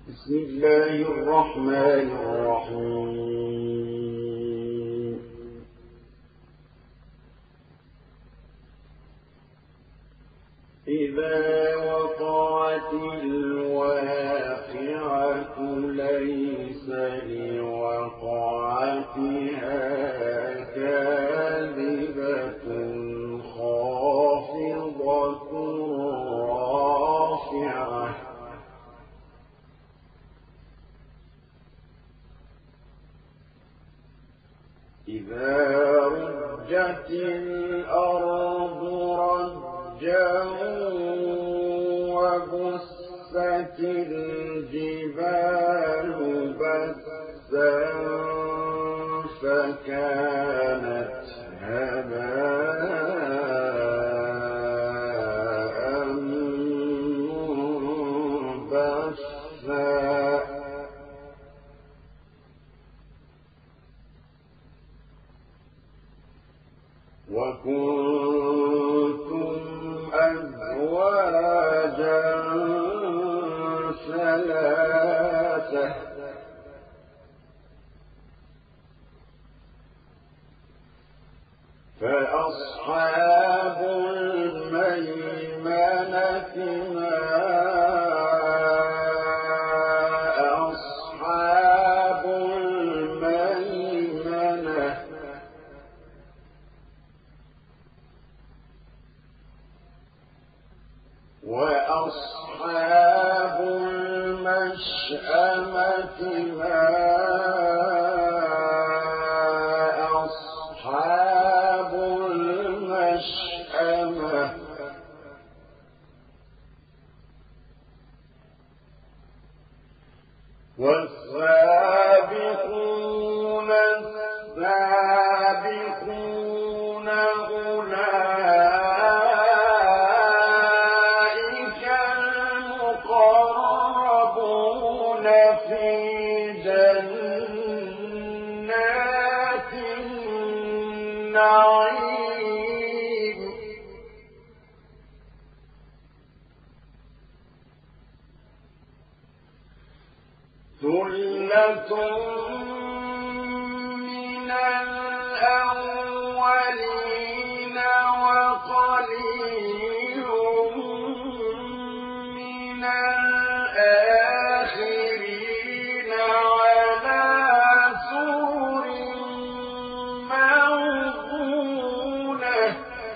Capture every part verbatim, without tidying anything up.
بسم الله الرحمن الرحيم. إذا وقعت الواقعة ليس لوقعتها كاذبة خافضة رافعة إذا رجت الأرض رجا وبست الجبال بسا فكانت هباء منبثا وكنتم أزواجا ثلاثة فأصحاب الميمنة ما أصحاب الميمنة وأصحاب المشأمة ما أصحاب المشأمة والسابقون السابقون أولئك المقربون في جنات النعيم ثلة من الأولين وقليل من الآخرين على سرر موضونة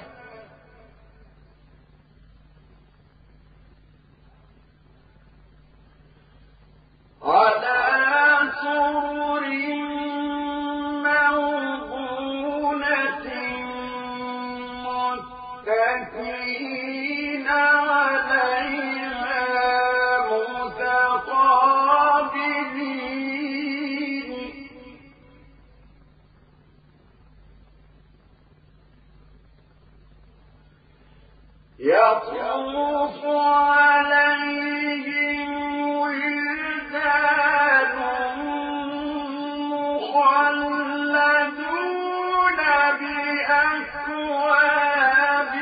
على سرر موضونة متكئين عليها متقابلين يطوف عليهم ولدان مخلدون بأكواب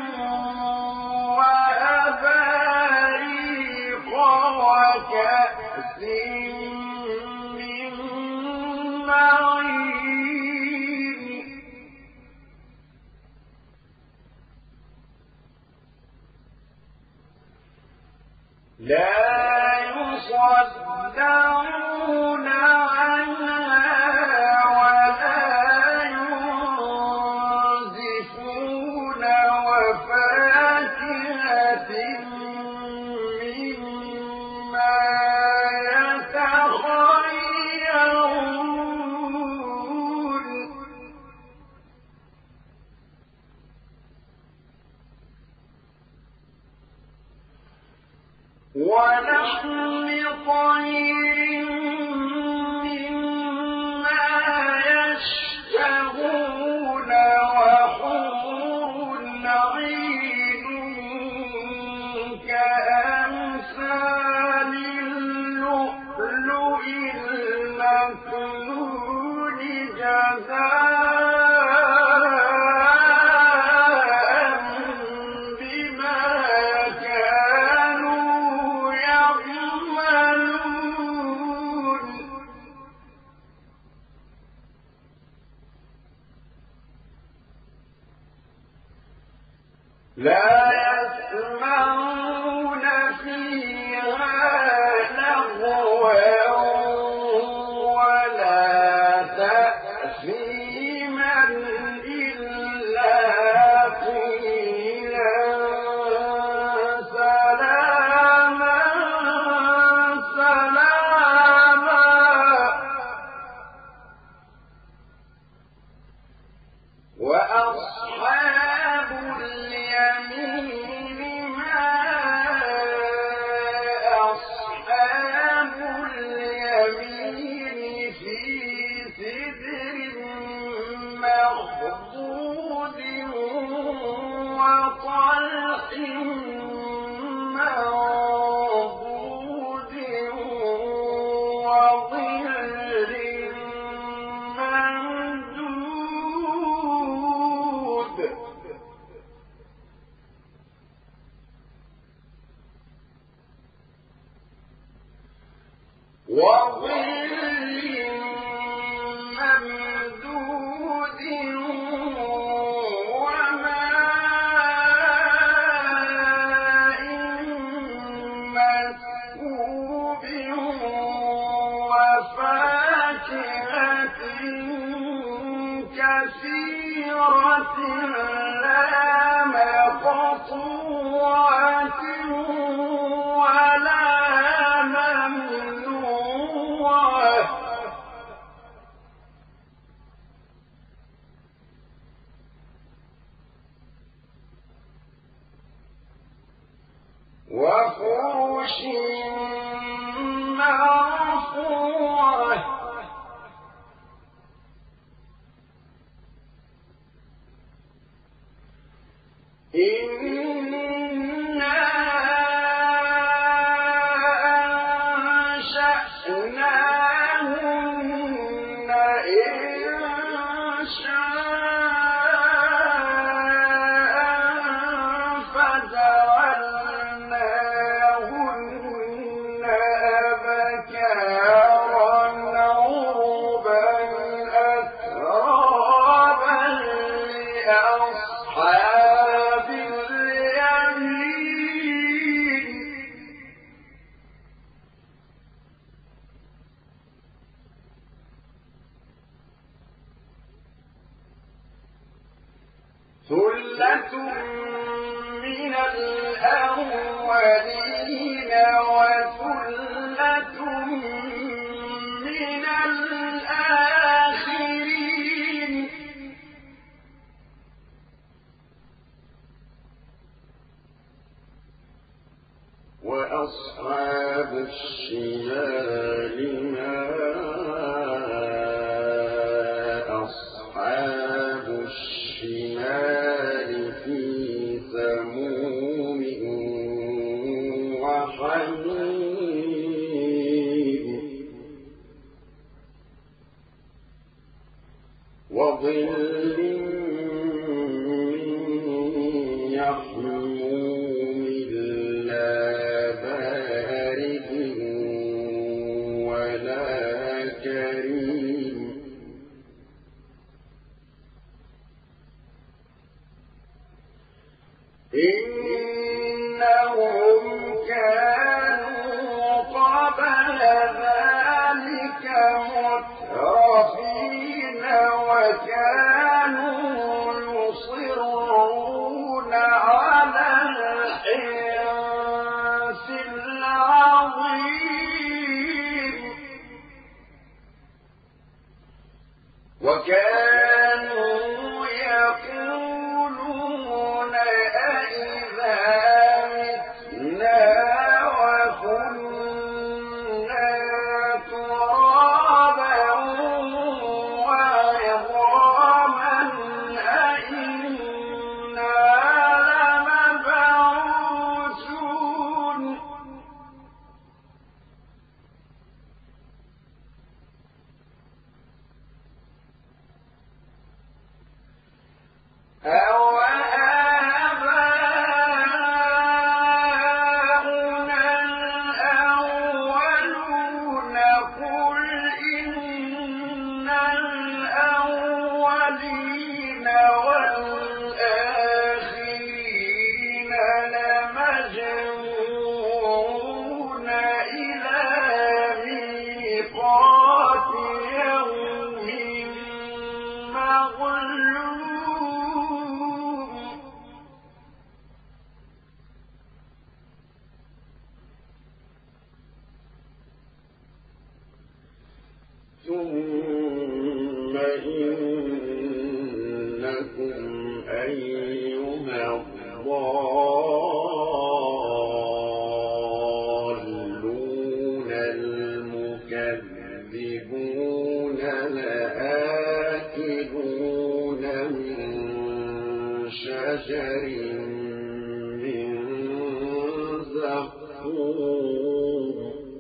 وأباريق وكأس من معين لا يصدعون عنها ولا ينزفون وفاكهة مما يتخيرون ولحم طير مما يشتهون وحور عين كأمثال اللؤلؤ المكنون جزاء بما كانوا يعملون وظل ممدود وماء مسكوب وفاكهة كثيرة لا مقطوعة ولا ممنوعة وفرش مرفوعة إنا أنشأناهن إنشاء فجعلناهن أبكارا عربا أترابا لأصحاب اليمين ثلة من الأولين وثلة من الآخرين وأصحاب الشمال ما أصحاب الشمال في سموم وحميم وظل من يحموم لا بارد ولا كريم إنهم كانوا قبل ذلك مترفين وكانوا يصرون على الحنث العظيم وكانوا يقولون أئذا متنا وكنا ترابا وعظاما أئنا لمبعوثون أَوَآبَاؤُنَا الْأَوَّلُونَ قُلْ إِنَّ الْأَوَّلِينَ وَالْآخِرِينَ لَمَجْمُوعُونَ إِلَىٰ مِيقَاتِ يَوْمٍ معلوم ثم إنكم أيها الضالون المكذبون لآكلون من شجر من زقوم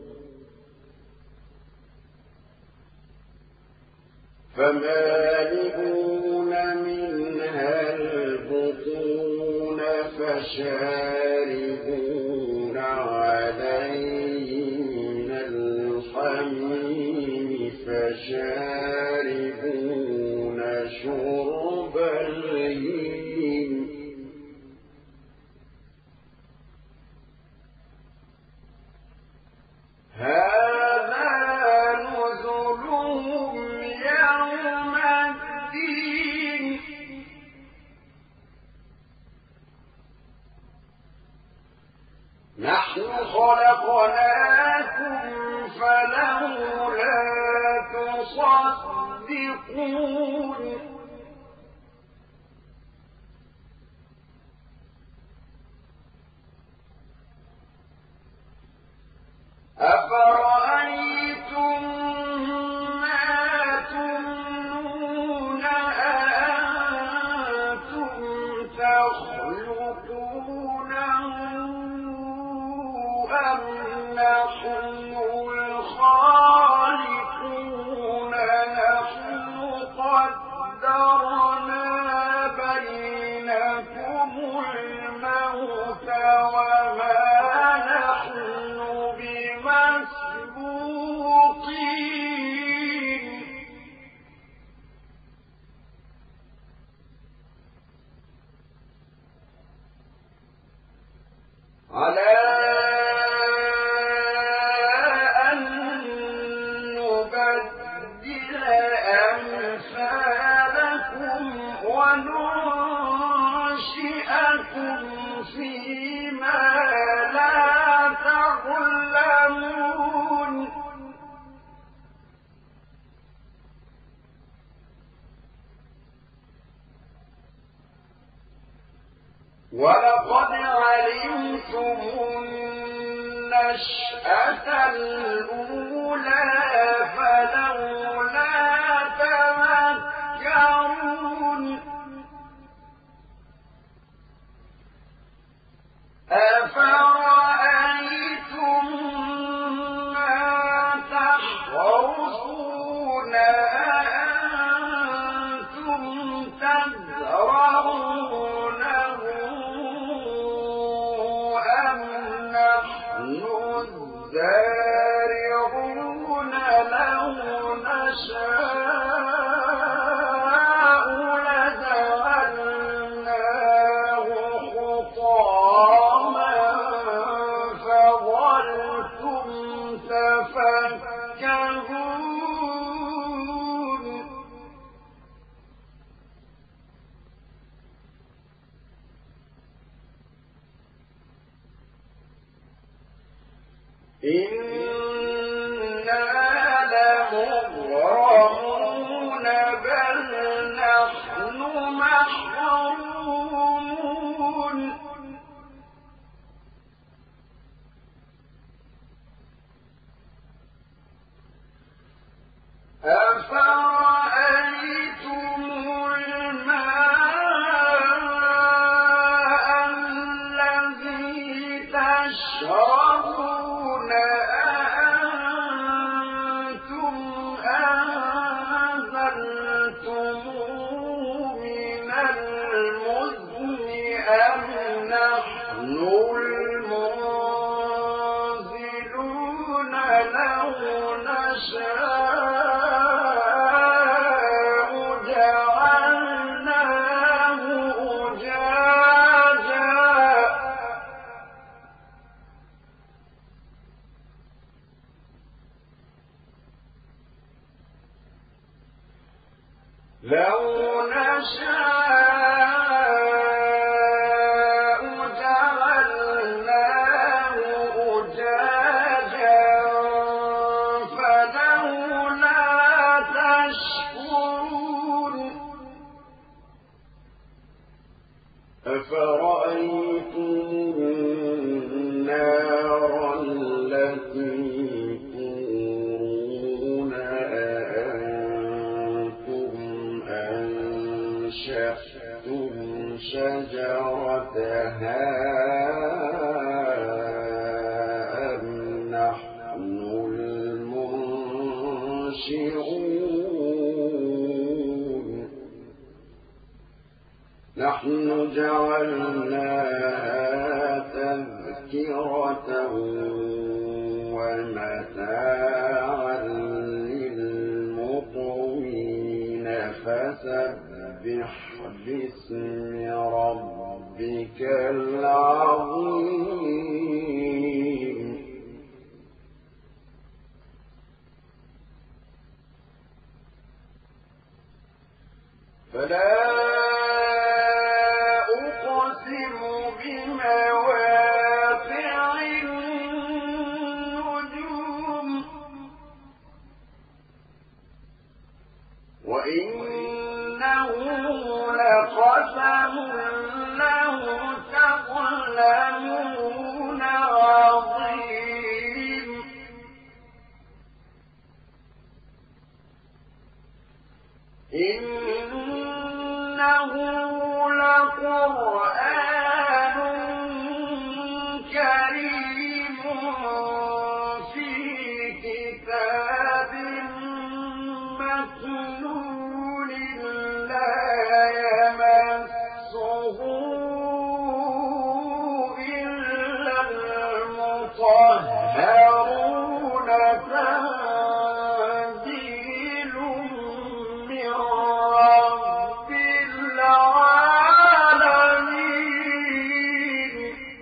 فمالئون منها البطون فشاربون عليه من الحميم هذا نزلهم يوم الدين نحن خلقناكم فلولا تصدقون أفرأيتم ما تمنون أأنتم تخلقونه أم نحن الخالقون نحن قدرنا بينكم الموت وما نحن بمسبوقين على أن نبدل أمثالكم وننشئكم فيما لا تعلمون ولقد علمتم النشأة الأولى فلولا تذكرون أفرأيتم ما تحرثون أأنتم تزرعونه أم نحن الزارعون لو نشاء لجعلناه حطاما فظلتم تفكهون إنا لمغرمون بل نحن محرومون أفرأيتم الماء الذي تشربون أأنتم أنزلتموه من المزن أم نحن المنزلون لو نشاء جعلناه أجاجا لو نشاء جعلناه أجاجا فلولا تشكرون أفرأيتم النار التي تورون أأنتم أنشأتم شجرتها أم نحن المنشئون نحن جعلناها تذكرة ومتاعا للمقوين فسبح باسم ربك العظيم قسم له تظلمون عظيم إنه لقرآن كريم في كتاب مكنون لا يمسه إلا المطهرون تنزيل من رب العالمين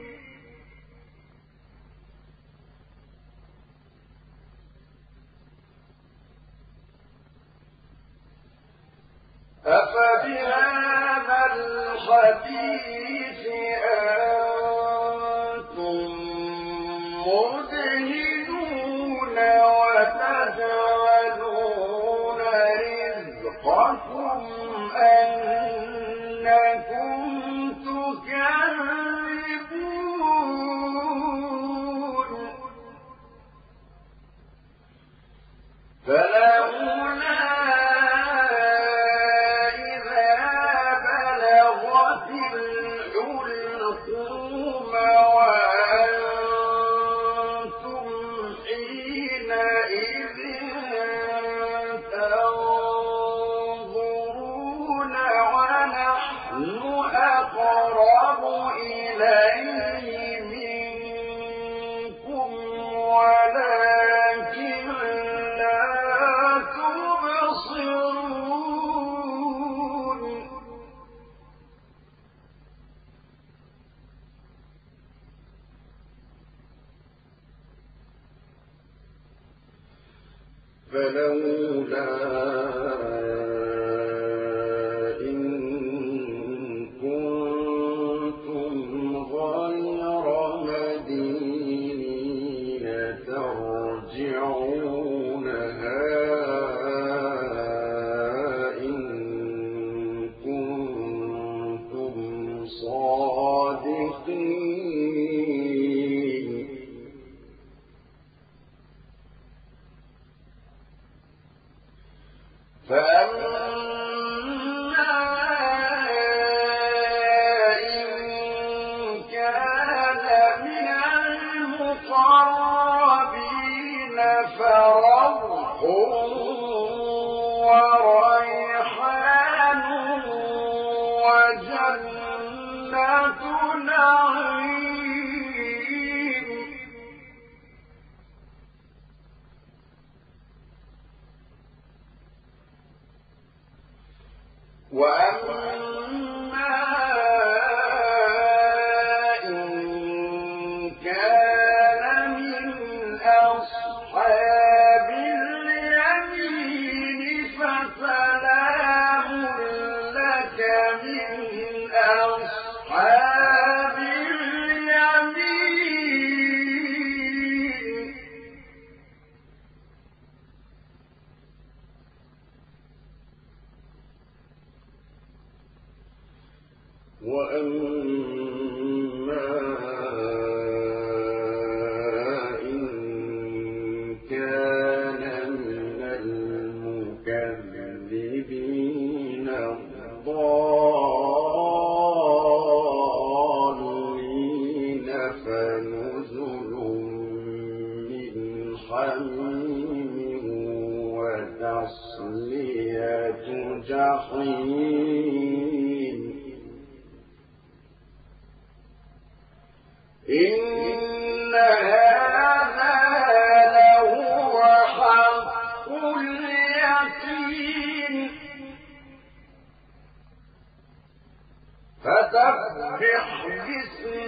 أفبهذا الحديث أنتم مدهنون وتجعلون رزقكم أنكم تكذبون فلولا وأنتم حينئذ تنظرون ونحن أقرب إليه منكم ولكن لا تبصرون فلولا إن كنتم غير مدينين ترجعونها إن كنتم صادقين فأما إن كان من المقربين فروح وريحان وجنة نعيم وأما إن كان من أصحاب اليمين فسلام لك من أصحاب اليمين وأما إن كان من المكذبين الضالين فنزل من حميم وتصلية جحيم إن هذا لهو حق اليقين فسبح باسم